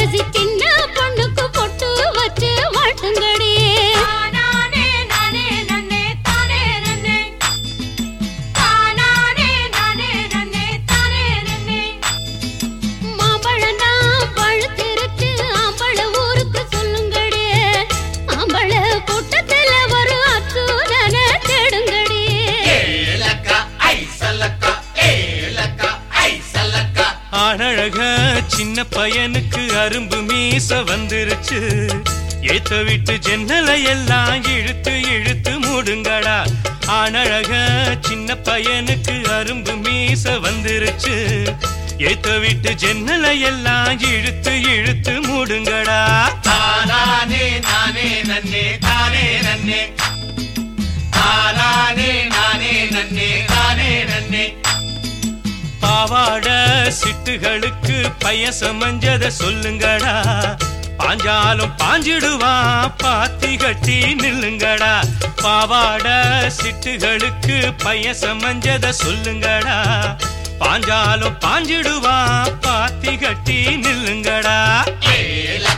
பேசி சின்ன பொண்ணுக்கு பொட்டு வச்சு வாழ்த்துங்கடி. மாம்பழம்னா பழுத்திருச்சு ஆம்பள ஊருக்கு சொல்லுங்கடி. ஆம்பள கூட்டத்துல ஒரு அச்சுதன தேடுங்கடி. ஆனழக சின்ன பையனுக்கு அரும்பு மீச வந்துருச்சு. ஏத்த விட்டு ஜன்னலை எல்லாம் இழுத்து இழுத்து மூடுங்கடா. ஆனழக சின்ன பையனுக்கு அரும்பு மீச வந்துருச்சு. ஏத்த விட்டு ஜன்னலை எல்லாம் இழுத்து இழுத்து மூடுங்கடா. தானே நானே நன்னே தானே நன்னே தானே நானே நன்னே தானே நன்னே. பாவாட சிட்டுகளுக்கு பையன் சமஞ்சத சொல்லுங்கடா. பாஞ்சாலும் பாஞ்சிடுவான் பாத்தி கட்டி நில்லுங்கடா. பாவாட சிட்டுகளுக்கு பையன் சமஞ்சத சொல்லுங்கடா. பாஞ்சாலும் பாஞ்சிடுவான் பாத்தி கட்டி நில்லுங்கடா.